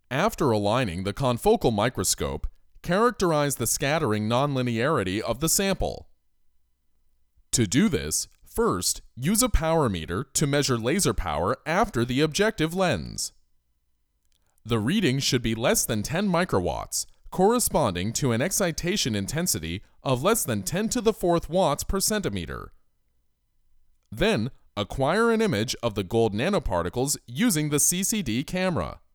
After aligning the confocal microscope, characterize the scattering nonlinearity of the sample. To do this, first, use a power meter to measure laser power after the objective lens. The reading should be less than 10 microwatts, corresponding to an excitation intensity of less than 10 to the 4th watts per centimeter. Then, acquire an image of the gold nanoparticles using the CCD camera.